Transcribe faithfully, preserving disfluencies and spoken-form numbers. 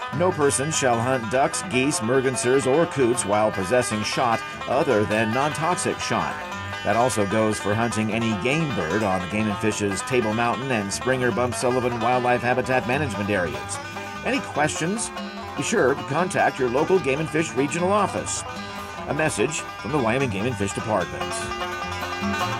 No person shall hunt ducks, geese, mergansers, or coots while possessing shot other than non-toxic shot. That also goes for hunting any game bird on Game and Fish's Table Mountain and Springer Bump Sullivan Wildlife Habitat Management areas. Any questions? Be sure to contact your local Game and Fish regional office. A message from the Wyoming Game and Fish Department.